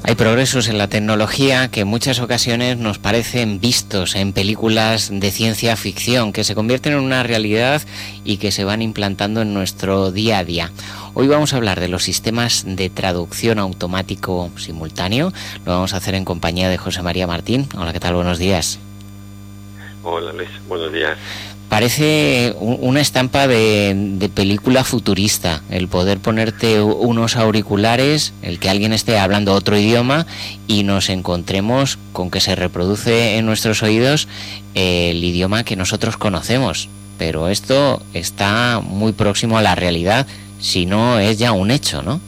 Hay progresos en la tecnología que en muchas ocasiones nos parecen vistos en películas de ciencia ficción, que se convierten en una realidad y que se van implantando en nuestro día a día. Hoy vamos a hablar de los sistemas de traducción automático simultáneo. Lo vamos a hacer en compañía de José María Martín. Hola, ¿qué tal? Buenos días. Hola, Luis. Buenos días. Parece una estampa de película futurista, el poder ponerte unos auriculares, el que alguien esté hablando otro idioma y nos encontremos con que se reproduce en nuestros oídos el idioma que nosotros conocemos. Pero esto está muy próximo a la realidad, si no es ya un hecho, ¿no?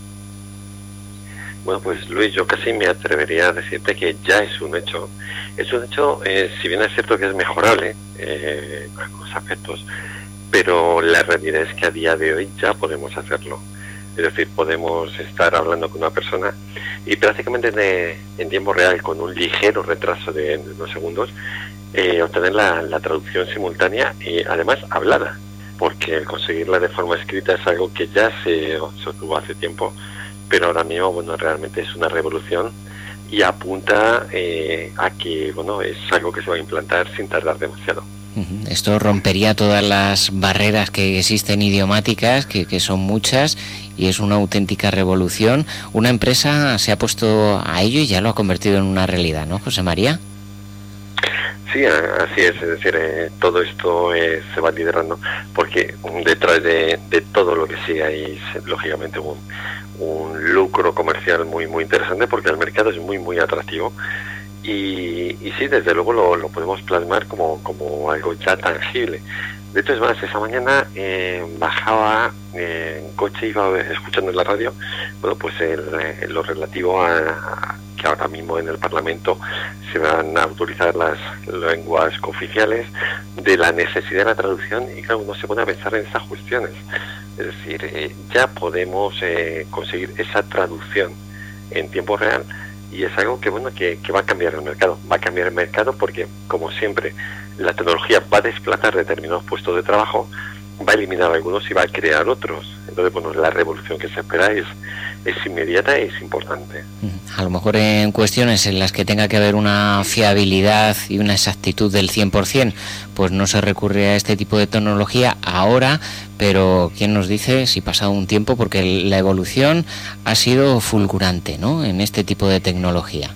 Bueno, pues Luis, yo casi me atrevería a decirte que ya es un hecho. Es un hecho, si bien es cierto que es mejorable en algunos aspectos, pero la realidad es que a día de hoy ya podemos hacerlo. Es decir, podemos estar hablando con una persona y prácticamente en tiempo real, con un ligero retraso de unos segundos, obtener la traducción simultánea y además hablada, porque conseguirla de forma escrita es algo que ya se obtuvo hace tiempo, pero ahora mismo, bueno, realmente es una revolución y apunta a que, bueno, es algo que se va a implantar sin tardar demasiado. Esto rompería todas las barreras que existen idiomáticas, que son muchas, y es una auténtica revolución. Una empresa se ha puesto a ello y ya lo ha convertido en una realidad, ¿no, José María? Sí, así es decir, todo esto se va liderando porque detrás de todo lo que sí hay, lógicamente, un lucro comercial muy muy interesante porque el mercado es muy muy atractivo y sí, desde luego lo podemos plasmar como algo ya tangible. De hecho, es más, esa mañana bajaba en coche, iba escuchando en la radio, bueno, pues lo relativo a que ahora mismo en el Parlamento se van a autorizar las lenguas cooficiales, de la necesidad de la traducción, y claro, uno se pone a pensar en esas cuestiones. Es decir, ya podemos conseguir esa traducción en tiempo real y es algo que, bueno, que va a cambiar el mercado. Va a cambiar el mercado porque, como siempre, la tecnología va a desplazar determinados puestos de trabajo, va a eliminar algunos y va a crear otros. Entonces, bueno, la revolución que se espera es inmediata y es importante. A lo mejor en cuestiones en las que tenga que haber una fiabilidad y una exactitud del 100%, pues no se recurre a este tipo de tecnología ahora, pero ¿quién nos dice si pasado un tiempo? Porque la evolución ha sido fulgurante, ¿no?, en este tipo de tecnología.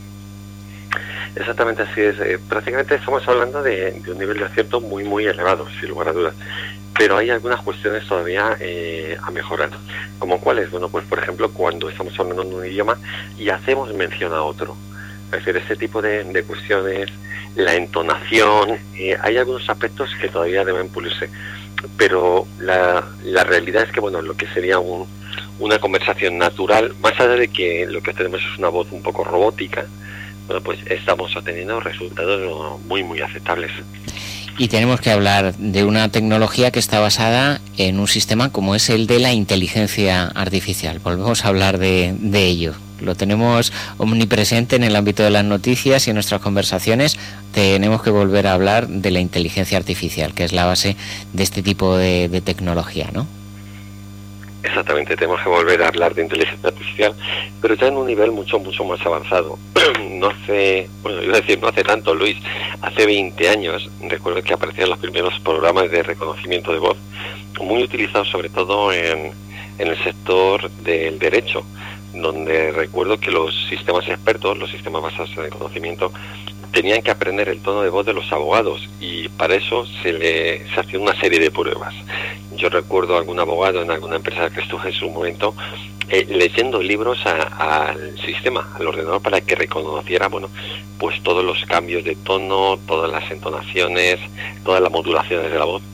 Exactamente así es. Prácticamente estamos hablando de un nivel de acierto muy muy elevado, sin lugar a dudas. Pero hay algunas cuestiones todavía a mejorar. ¿Como cuáles? Bueno, pues por ejemplo, cuando estamos hablando de un idioma y hacemos mención a otro. Es decir, este tipo de cuestiones, la entonación, hay algunos aspectos que todavía deben pulirse. Pero la realidad es que, bueno, lo que sería una conversación natural, más allá de que lo que tenemos es una voz un poco robótica, bueno, pues estamos obteniendo resultados muy muy aceptables. Y tenemos que hablar de una tecnología que está basada en un sistema como es el de la inteligencia artificial. Volvemos a hablar de ello. Lo tenemos omnipresente en el ámbito de las noticias y en nuestras conversaciones. Tenemos que volver a hablar de la inteligencia artificial, que es la base de este tipo de tecnología, ¿no? Exactamente, tenemos que volver a hablar de inteligencia artificial, pero ya en un nivel mucho más avanzado. No hace tanto, Luis, hace 20 años, recuerdo que aparecían los primeros programas de reconocimiento de voz, muy utilizados sobre todo en el sector del derecho, donde recuerdo que los sistemas expertos, los sistemas basados en el conocimiento, tenían que aprender el tono de voz de los abogados y para eso se hacía una serie de pruebas. Yo recuerdo a algún abogado en alguna empresa que estuve en su momento leyendo libros al sistema, al ordenador, para que reconociera, bueno, pues todos los cambios de tono, todas las entonaciones, todas las modulaciones de la voz.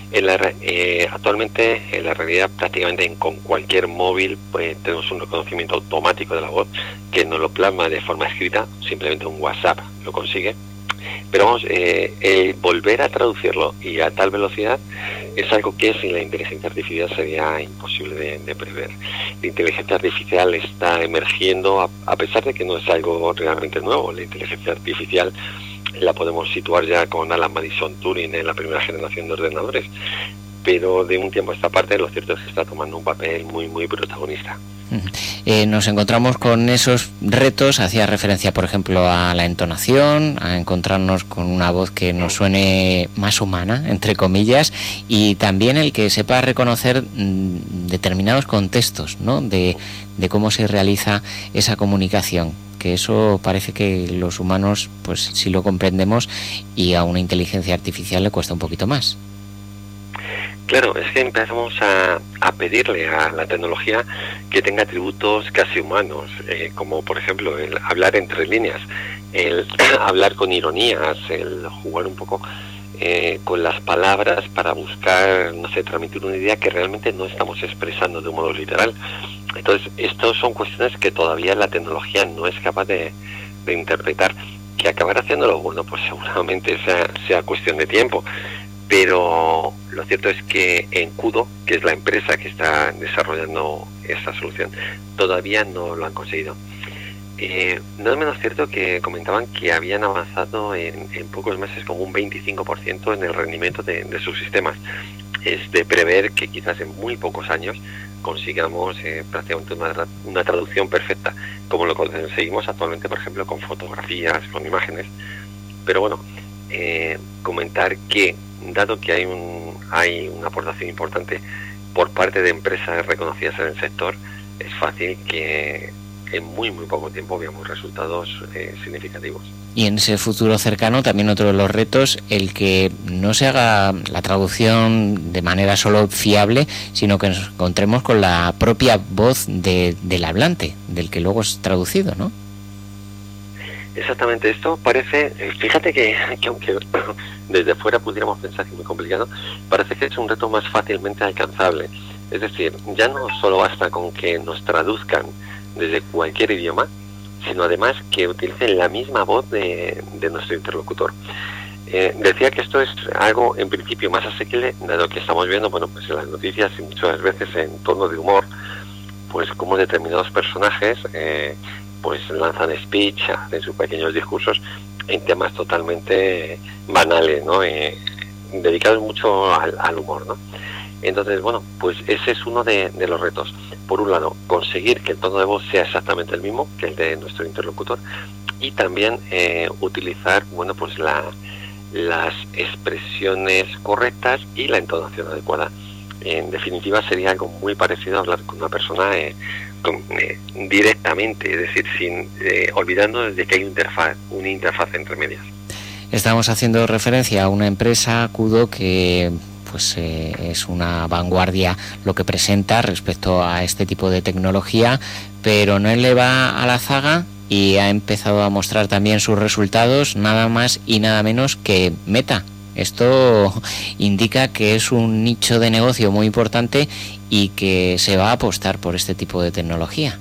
Actualmente, en la realidad, prácticamente con cualquier móvil tenemos un reconocimiento automático de la voz que nos lo plasma de forma escrita, simplemente un WhatsApp lo consigue. Pero vamos, volver a traducirlo y a tal velocidad es algo que sin la inteligencia artificial sería imposible de prever. La inteligencia artificial está emergiendo, a pesar de que no es algo realmente nuevo. La inteligencia artificial la podemos situar ya con Alan Madison Turing en la primera generación de ordenadores, pero de un tiempo a esta parte lo cierto es que está tomando un papel muy, muy protagonista. Nos encontramos con esos retos, hacía referencia por ejemplo a la entonación, a encontrarnos con una voz que nos suene más humana, entre comillas, y también el que sepa reconocer determinados contextos, ¿no? de cómo se realiza esa comunicación, que eso parece que los humanos pues sí lo comprendemos y a una inteligencia artificial le cuesta un poquito más. Claro, es que empezamos a pedirle a la tecnología que tenga atributos casi humanos, como por ejemplo el hablar entre líneas, el hablar con ironías, el jugar un poco con las palabras para buscar, no sé, transmitir una idea que realmente no estamos expresando de un modo literal. Entonces, estas son cuestiones que todavía la tecnología no es capaz de interpretar. Que acabar haciéndolo, bueno, pues seguramente sea cuestión de tiempo. Pero lo cierto es que Encudo, que es la empresa que está desarrollando esta solución, todavía no lo han conseguido. No es menos cierto que comentaban que habían avanzado en pocos meses como un 25% en el rendimiento de sus sistemas. Es de prever que quizás en muy pocos años consigamos prácticamente una traducción perfecta, como lo conseguimos actualmente, por ejemplo, con fotografías, con imágenes. Pero bueno, comentar que dado que hay una aportación importante por parte de empresas reconocidas en el sector, es fácil que en muy poco tiempo veamos resultados significativos. Y en ese futuro cercano también otro de los retos, el que no se haga la traducción de manera solo fiable, sino que nos encontremos con la propia voz del hablante, del que luego es traducido, ¿no? Exactamente, esto parece, fíjate que aunque desde fuera pudiéramos pensar que es muy complicado, parece que es un reto más fácilmente alcanzable. Es decir, ya no solo basta con que nos traduzcan desde cualquier idioma, sino además que utilicen la misma voz de nuestro interlocutor. Decía que esto es algo en principio más asequible, dado que estamos viendo, bueno, pues en las noticias y muchas veces en tono de humor, pues como determinados personajes pues lanzan speech, hacen sus pequeños discursos en temas totalmente banales, ¿no? Dedicados mucho al humor, ¿no? Entonces, bueno, pues ese es uno de los retos. Por un lado, conseguir que el tono de voz sea exactamente el mismo que el de nuestro interlocutor, y también utilizar, bueno, pues las expresiones correctas y la entonación adecuada. En definitiva, sería algo muy parecido a hablar con una persona directamente, es decir, sin olvidándonos de que hay una interfaz entre medias. Estamos haciendo referencia a una empresa, Cudo, que pues es una vanguardia lo que presenta respecto a este tipo de tecnología, pero no le va a la zaga y ha empezado a mostrar también sus resultados, nada más y nada menos que Meta. Esto indica que es un nicho de negocio muy importante y que se va a apostar por este tipo de tecnología.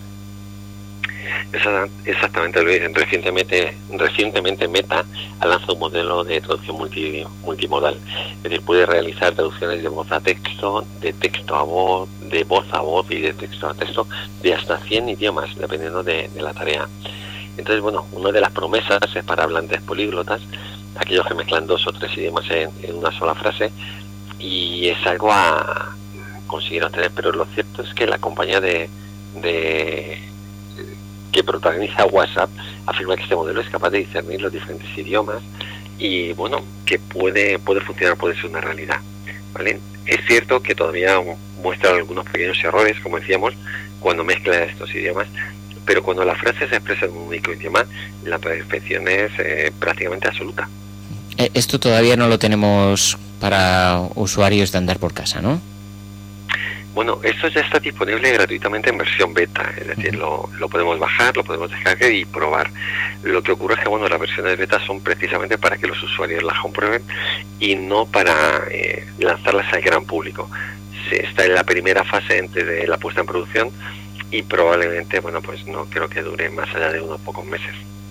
Exactamente, Luis. Recientemente Meta ha lanzado un modelo de traducción multimodal. Es decir, puede realizar traducciones de voz a texto, de texto a voz, de voz a voz y de texto a texto, de hasta 100 idiomas, dependiendo de la tarea. Entonces, bueno, una de las promesas es para hablantes políglotas, aquellos que mezclan 2 o 3 idiomas en una sola frase, y es algo a conseguir obtener. Pero lo cierto es que la compañía que protagoniza WhatsApp afirma que este modelo es capaz de discernir los diferentes idiomas y, bueno, que puede funcionar, puede ser una realidad, ¿vale? Es cierto que todavía muestra algunos pequeños errores, como decíamos, cuando mezcla estos idiomas, pero cuando la frase se expresa en un único idioma, la perfección es prácticamente absoluta. Esto todavía no lo tenemos para usuarios de andar por casa, ¿no? Bueno, esto ya está disponible gratuitamente en versión beta, es decir, lo podemos bajar, lo podemos descargar y probar. Lo que ocurre es que, bueno, las versiones beta son precisamente para que los usuarios las comprueben y no para lanzarlas al gran público. Se está en la primera fase antes de la puesta en producción y probablemente, bueno, pues no creo que dure más allá de unos pocos meses.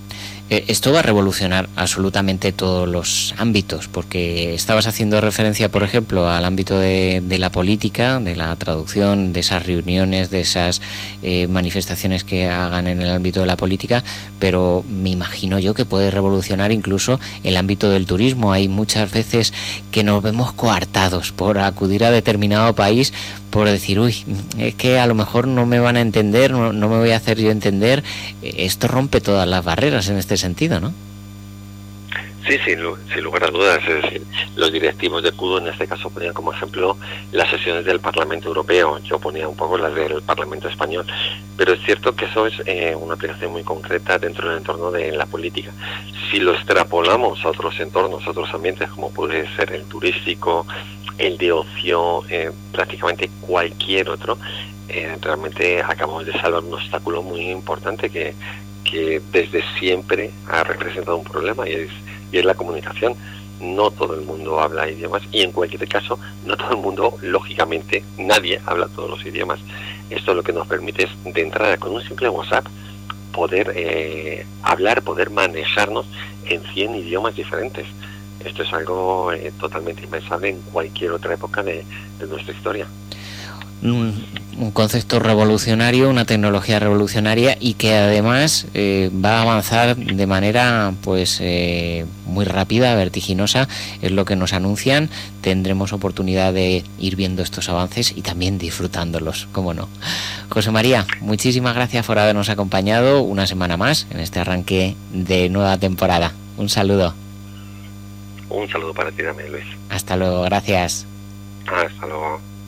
Esto va a revolucionar absolutamente todos los ámbitos, porque estabas haciendo referencia, por ejemplo, al ámbito de la política, de la traducción, de esas reuniones, de esas manifestaciones que hagan en el ámbito de la política, pero me imagino yo que puede revolucionar incluso el ámbito del turismo. Hay muchas veces que nos vemos coartados por acudir a determinado país, por decir, uy, es que a lo mejor no me van a entender, no me voy a hacer yo entender. Esto rompe todas las barreras en este sentido, ¿no? Sí, sin lugar a dudas. Es decir, los directivos de CUDO en este caso ponían como ejemplo las sesiones del Parlamento Europeo. Yo ponía un poco las del Parlamento Español. Pero es cierto que eso es una aplicación muy concreta dentro del entorno de la política. Si lo extrapolamos a otros entornos, a otros ambientes, como puede ser el turístico, el de ocio, prácticamente cualquier otro, realmente acabamos de salvar un obstáculo muy importante que desde siempre ha representado un problema, y es la comunicación. No todo el mundo habla idiomas, y en cualquier caso no todo el mundo, lógicamente nadie habla todos los idiomas. Esto lo que nos permite es, de entrada, con un simple WhatsApp, poder hablar, poder manejarnos en 100 idiomas diferentes. Esto es algo totalmente impensable en cualquier otra época de nuestra historia. Un concepto revolucionario, una tecnología revolucionaria, y que además va a avanzar de manera pues muy rápida, vertiginosa, es lo que nos anuncian. Tendremos oportunidad de ir viendo estos avances y también disfrutándolos, cómo no. José María, muchísimas gracias por habernos acompañado una semana más en este arranque de nueva temporada. Un saludo. Un saludo para ti también, Luis. Hasta luego, gracias. Hasta luego.